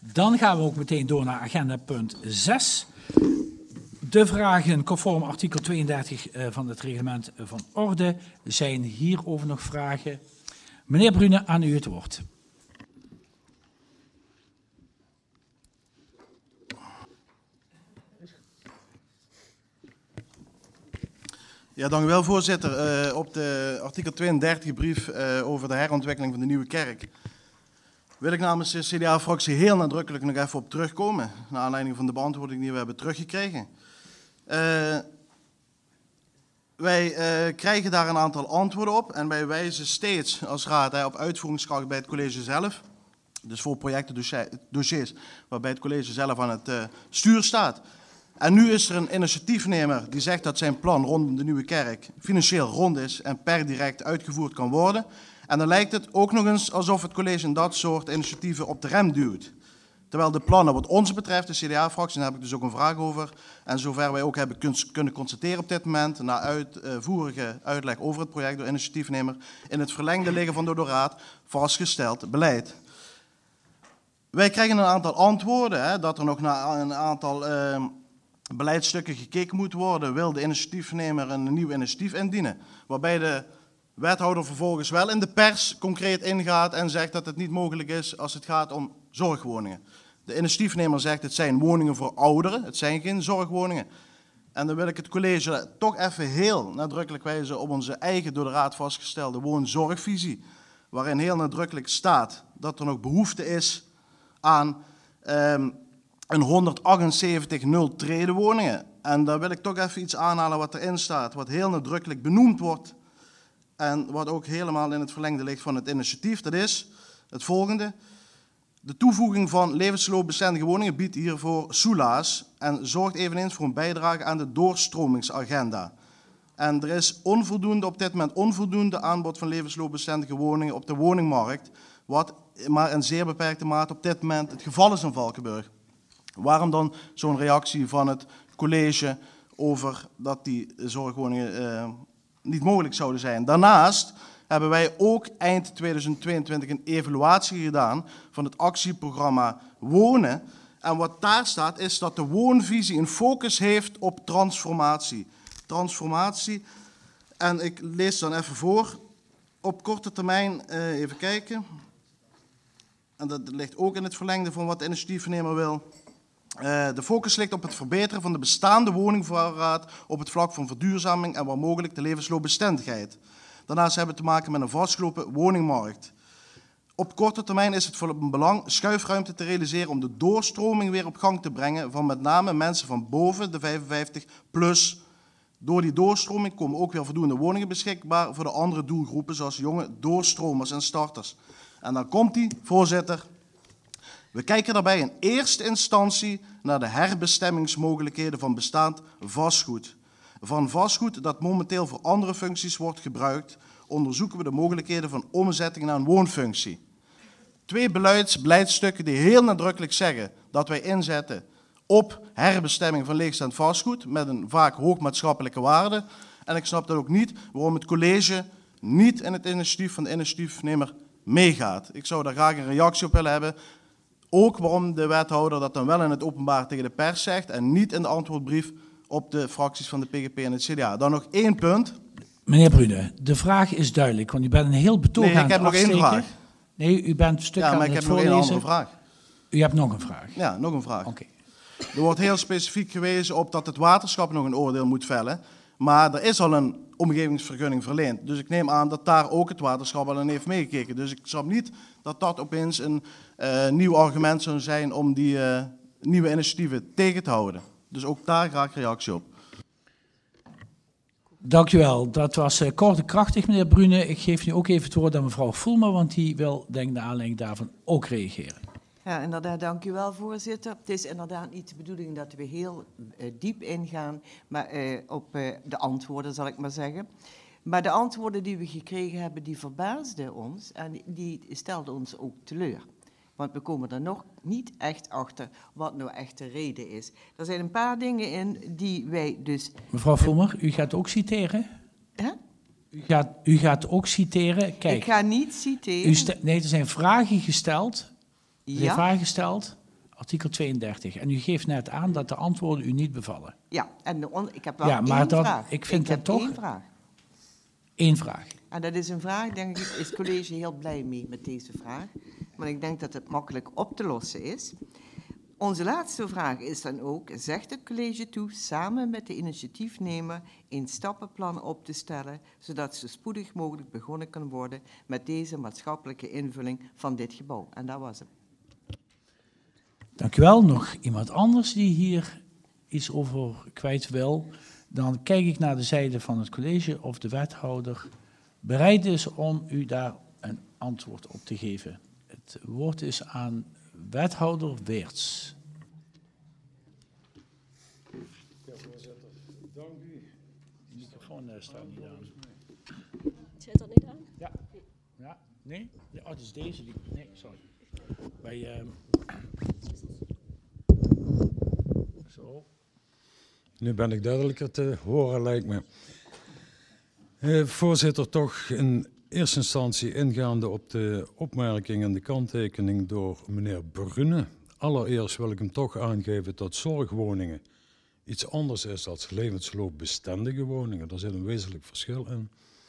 Dan gaan we ook meteen door naar agenda punt 6. De vragen conform artikel 32 van het reglement van orde. Zijn hierover nog vragen? Meneer Brune, aan u het woord. Ja, dank u wel, voorzitter. Op de artikel 32 brief over de herontwikkeling van de Nieuwe Kerk wil ik namens de CDA-fractie heel nadrukkelijk nog even op terugkomen, naar aanleiding van de beantwoording die we hebben teruggekregen. Wij krijgen daar een aantal antwoorden op en wij wijzen steeds als raad op uitvoeringskracht bij het college zelf. Dus voor projectendossiers waarbij het college zelf aan het stuur staat. En nu is er een initiatiefnemer die zegt dat zijn plan rondom de Nieuwe Kerk financieel rond is en per direct uitgevoerd kan worden. En dan lijkt het ook nog eens alsof het college in dat soort initiatieven op de rem duwt. Terwijl de plannen wat ons betreft, de CDA-fractie, daar heb ik dus ook een vraag over. En zover wij ook hebben kunnen constateren op dit moment, na uitvoerige uitleg over het project door initiatiefnemer, in het verlengde liggen van door de raad vastgesteld beleid. Wij krijgen een aantal antwoorden, dat er nog naar een aantal beleidsstukken gekeken moet worden. Wil de initiatiefnemer een nieuw initiatief indienen? Waarbij de wethouder vervolgens wel in de pers concreet ingaat en zegt dat het niet mogelijk is als het gaat om zorgwoningen. De initiatiefnemer zegt het zijn woningen voor ouderen, het zijn geen zorgwoningen. En dan wil ik het college toch even heel nadrukkelijk wijzen op onze eigen door de raad vastgestelde woonzorgvisie. Waarin heel nadrukkelijk staat dat er nog behoefte is aan een 178 nul-trede woningen. En daar wil ik toch even iets aanhalen wat erin staat, wat heel nadrukkelijk benoemd wordt. En wat ook helemaal in het verlengde ligt van het initiatief. Dat is het volgende. De toevoeging van levensloopbestendige woningen biedt hiervoor soelaas en zorgt eveneens voor een bijdrage aan de doorstromingsagenda. En er is op dit moment onvoldoende aanbod van levensloopbestendige woningen op de woningmarkt, wat maar in zeer beperkte mate op dit moment het geval is in Valkenburg. Waarom dan zo'n reactie van het college over dat die zorgwoningen niet mogelijk zouden zijn? Daarnaast hebben wij ook eind 2022 een evaluatie gedaan van het actieprogramma Wonen. En wat daar staat is dat de woonvisie een focus heeft op transformatie. Transformatie, en ik lees dan even voor. Op korte termijn, even kijken. En dat ligt ook in het verlengde van wat de initiatiefnemer wil. De focus ligt op het verbeteren van de bestaande woningvoorraad op het vlak van verduurzaming en waar mogelijk de levensloopbestendigheid. Daarnaast hebben we te maken met een vastgelopen woningmarkt. Op korte termijn is het van belang schuifruimte te realiseren om de doorstroming weer op gang te brengen van met name mensen van boven de 55 plus. Door die doorstroming komen ook weer voldoende woningen beschikbaar voor de andere doelgroepen zoals jonge doorstromers en starters. En dan komt die, voorzitter. We kijken daarbij in eerste instantie naar de herbestemmingsmogelijkheden van bestaand vastgoed. Van vastgoed dat momenteel voor andere functies wordt gebruikt, onderzoeken we de mogelijkheden van omzetting naar een woonfunctie. 2 beleidsstukken die heel nadrukkelijk zeggen dat wij inzetten op herbestemming van leegstaand vastgoed met een vaak hoog maatschappelijke waarde. En ik snap dan ook niet waarom het college niet in het initiatief van de initiatiefnemer meegaat. Ik zou daar graag een reactie op willen hebben. Ook waarom de wethouder dat dan wel in het openbaar tegen de pers zegt en niet in de antwoordbrief op de fracties van de PGP en het CDA. Dan nog 1 punt. Meneer Brune, de vraag is duidelijk, want u bent een heel betoog aan het afsteken. Nee, ik heb nog 1 vraag. Nee, u bent een stuk aan het voorlezen. Ja, maar ik heb nog 1 andere vraag. U hebt nog een vraag? Ja, nog een vraag. Oké. Er wordt heel specifiek gewezen op dat het waterschap nog een oordeel moet vellen. Maar er is al een omgevingsvergunning verleend. Dus ik neem aan dat daar ook het waterschap al in heeft meegekeken. Dus ik snap niet dat dat opeens een nieuw argument zou zijn om die nieuwe initiatieven tegen te houden. Dus ook daar graag reactie op. Dank u wel. Dat was kort en krachtig, meneer Brune. Ik geef nu ook even het woord aan mevrouw Voelmer, want die wil, denk ik, naar aanleiding daarvan ook reageren. Ja, inderdaad, dank u wel, voorzitter. Het is inderdaad niet de bedoeling dat we heel diep ingaan maar, op de antwoorden, zal ik maar zeggen. Maar de antwoorden die we gekregen hebben, die verbaasden ons en die stelden ons ook teleur. Want we komen er nog niet echt achter wat nou echt de reden is. Er zijn een paar dingen in die wij dus... Mevrouw Voelmer, u gaat ook citeren? Hè? U gaat ook citeren? Kijk, ik ga niet citeren. Nee, er zijn vragen gesteld. Er zijn vragen gesteld. artikel 32. En u geeft net aan dat de antwoorden u niet bevallen. Ja, en ik heb wel Ja, maar één vraag. ik vind dat heb toch... één vraag. Eén vraag. En dat is een vraag, denk ik, is het college heel blij mee met deze vraag. Maar ik denk dat het makkelijk op te lossen is. Onze laatste vraag is dan ook, zegt het college toe samen met de initiatiefnemer een stappenplan op te stellen, zodat zo spoedig mogelijk begonnen kan worden met deze maatschappelijke invulling van dit gebouw. En dat was het. Dank u wel. Nog iemand anders die hier iets over kwijt wil? Dan kijk ik naar de zijde van het college of de wethouder bereid is om u daar een antwoord op te geven. Het woord is aan wethouder Weerts. Ja, voorzitter, dank u. De microfoon staat niet aan. Zit dat niet aan? Ja. Ja. Nee? Oh, het is deze. Nee, sorry. Bij... Zo. Nu ben ik duidelijker te horen, lijkt me. Voorzitter, toch in eerste instantie ingaande op de opmerking en de kanttekening door meneer Brune. Allereerst wil ik hem toch aangeven dat zorgwoningen iets anders is dan levensloopbestendige woningen. Daar zit een wezenlijk verschil in.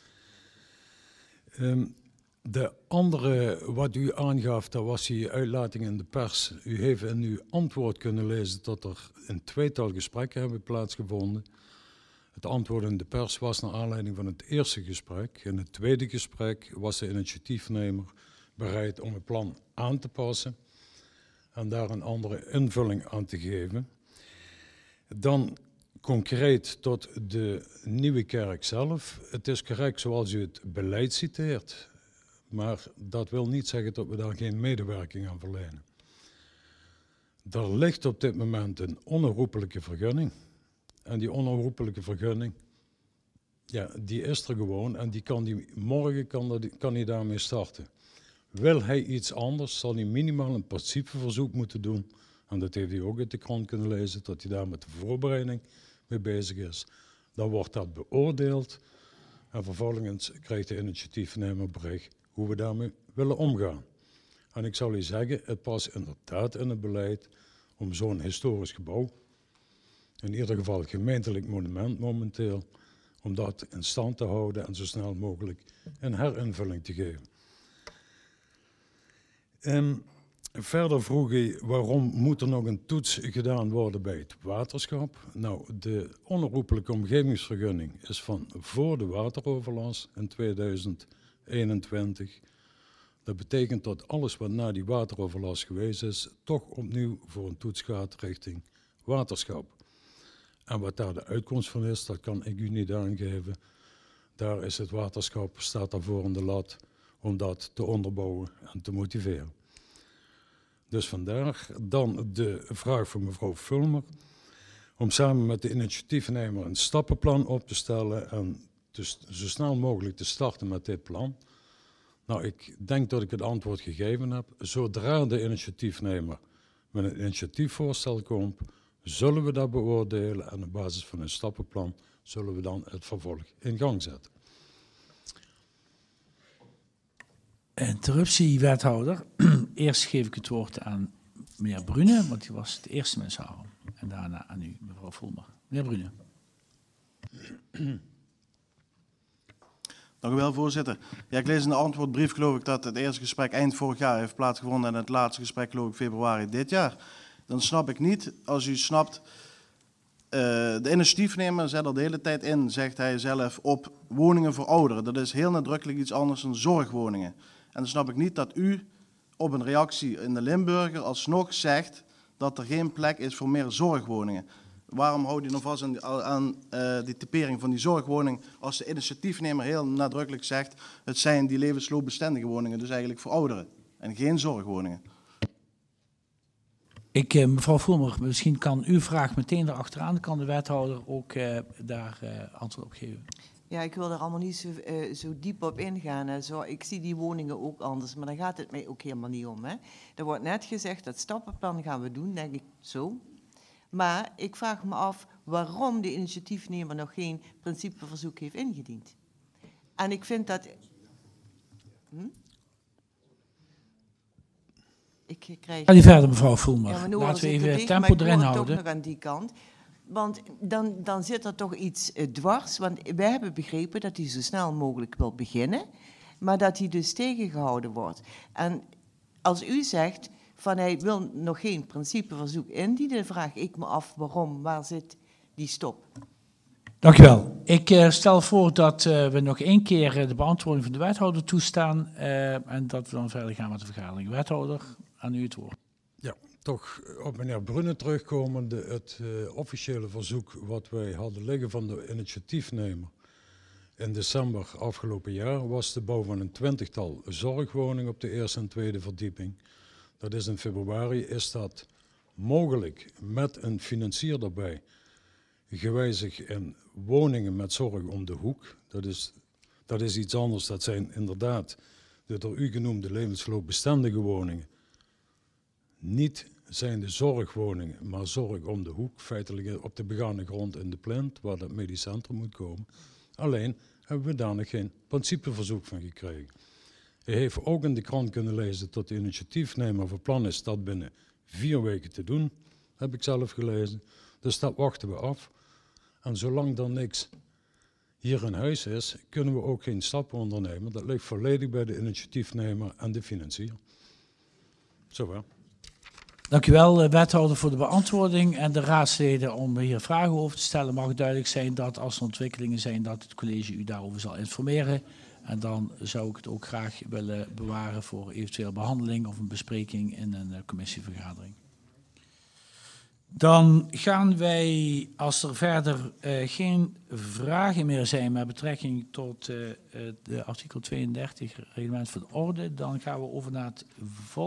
De andere wat u aangaf, dat was die uitlating in de pers. U heeft in uw antwoord kunnen lezen dat er een tweetal gesprekken hebben plaatsgevonden. Het antwoord in de pers was naar aanleiding van het eerste gesprek. In het tweede gesprek was de initiatiefnemer bereid om het plan aan te passen en daar een andere invulling aan te geven. Dan concreet tot de Nieuwe Kerk zelf. Het is correct zoals u het beleid citeert. Maar dat wil niet zeggen dat we daar geen medewerking aan verlenen. Er ligt op dit moment een onherroepelijke vergunning. En die onherroepelijke vergunning, ja, die is er gewoon. En morgen kan hij daarmee starten. Wil hij iets anders, zal hij minimaal een principeverzoek moeten doen. En dat heeft hij ook uit de krant kunnen lezen, dat hij daar met de voorbereiding mee bezig is. Dan wordt dat beoordeeld. En vervolgens krijgt de initiatiefnemer bericht hoe we daarmee willen omgaan. En ik zal u zeggen, het past inderdaad in het beleid om zo'n historisch gebouw, in ieder geval het gemeentelijk monument momenteel, om dat in stand te houden en zo snel mogelijk een herinvulling te geven. Verder vroeg hij waarom moet er nog een toets gedaan worden bij het waterschap. Nou, de onherroepelijke omgevingsvergunning is van voor de wateroverlast in 2021. Dat betekent dat alles wat na die wateroverlast geweest is, toch opnieuw voor een toets gaat richting waterschap. En wat daar de uitkomst van is, dat kan ik u niet aangeven. Daar is het waterschap, staat daarvoor in de lat om dat te onderbouwen en te motiveren. Dus vandaar dan de vraag van mevrouw Fulmer om samen met de initiatiefnemer een stappenplan op te stellen en dus zo snel mogelijk te starten met dit plan. Nou, ik denk dat ik het antwoord gegeven heb. Zodra de initiatiefnemer met een initiatiefvoorstel komt, zullen we dat beoordelen en op basis van een stappenplan zullen we dan het vervolg in gang zetten. Interruptie, wethouder. Eerst geef ik het woord aan meneer Brune, want die was het eerste mens houden. En daarna aan u, mevrouw Fulmer. Meneer Brune. Dank u wel, voorzitter. Ja, ik lees in de antwoordbrief, geloof ik, dat het eerste gesprek eind vorig jaar heeft plaatsgevonden en het laatste gesprek, geloof ik, februari dit jaar. Dan snap ik niet, als u snapt, de initiatiefnemer zet er de hele tijd in, zegt hij zelf, op woningen voor ouderen. Dat is heel nadrukkelijk iets anders dan zorgwoningen. En dan snap ik niet dat u op een reactie in de Limburger alsnog zegt dat er geen plek is voor meer zorgwoningen. Waarom houdt u nog vast aan die typering van die zorgwoning als de initiatiefnemer heel nadrukkelijk zegt het zijn die levensloopbestendige woningen, dus eigenlijk voor ouderen en geen zorgwoningen? Mevrouw Fulmer, misschien kan uw vraag meteen erachteraan, kan de wethouder ook daar antwoord op geven. Ja, ik wil er allemaal niet zo diep op ingaan. En zo. Ik zie die woningen ook anders, maar daar gaat het mij ook helemaal niet om. Hè. Er wordt net gezegd, dat stappenplan gaan we doen, denk ik zo. Maar ik vraag me af waarom de initiatiefnemer nog geen principeverzoek heeft ingediend. En ik vind dat... ik krijg... Ga die verder, mevrouw Voelmer. Ja, maar nu Laten we zit het even dicht, tempo maar ik erin hoor het houden. toch nog aan die kant. Want dan zit er toch iets dwars. Want wij hebben begrepen dat hij zo snel mogelijk wil beginnen, maar dat hij dus tegengehouden wordt. En als u zegt van hij wil nog geen principeverzoek indienen, dan vraag ik me af waarom, waar zit die stop? Dank u wel. Ik stel voor dat we nog 1 keer de beantwoording van de wethouder toestaan en dat we dan verder gaan met de vergadering. Wethouder, aan u het woord. Ja, toch op meneer Brunnen terugkomende, het officiële verzoek wat wij hadden liggen van de initiatiefnemer in december afgelopen jaar was de bouw van een 20-tal zorgwoningen op de eerste en tweede verdieping. Dat is in februari, is dat mogelijk met een financier erbij gewijzigd in woningen met zorg om de hoek. Dat is iets anders, dat zijn inderdaad de door u genoemde levensloopbestendige woningen. Niet zijn de zorgwoningen, maar zorg om de hoek, feitelijk op de begane grond in de Plint, waar dat medisch centrum moet komen. Alleen hebben we daar nog geen principeverzoek van gekregen. U heeft ook in de krant kunnen lezen dat de initiatiefnemer van plan is dat binnen 4 weken te doen, heb ik zelf gelezen. Dus dat wachten we af. En zolang er niks hier in huis is, kunnen we ook geen stappen ondernemen. Dat ligt volledig bij de initiatiefnemer en de financier. Zover. Dank u wel, wethouder, voor de beantwoording en de raadsleden om hier vragen over te stellen. Mag duidelijk zijn dat als er ontwikkelingen zijn dat het college u daarover zal informeren. En dan zou ik het ook graag willen bewaren voor eventueel behandeling of een bespreking in een commissievergadering. Dan gaan wij, als er verder geen vragen meer zijn met betrekking tot de artikel 32 reglement van de orde, dan gaan we over naar het volgende.